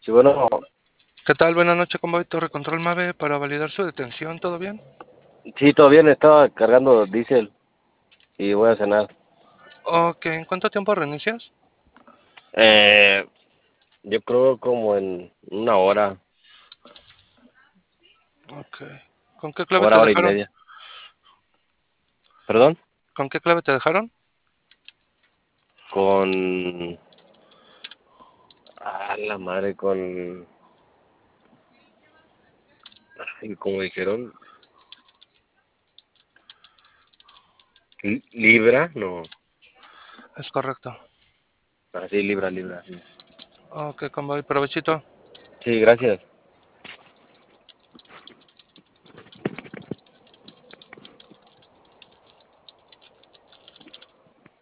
Sí, bueno, ¿Qué tal? Buenas noches, Convoy Torre Control Mave para validar su detención. ¿Todo bien? sí, todo bien, estaba cargando diésel y voy a cenar. Ok, ¿en cuánto tiempo reinicias? Eh, yo creo como en una hora, Ok. ¿Con qué clave te hora y dejaron? media. ¿Perdón? ¿Con qué clave te dejaron? Con... la madre, como dijeron, libra, no. Es correcto. Así, libra, libra. Sí, Ok, Convoy, provechito. sí, gracias.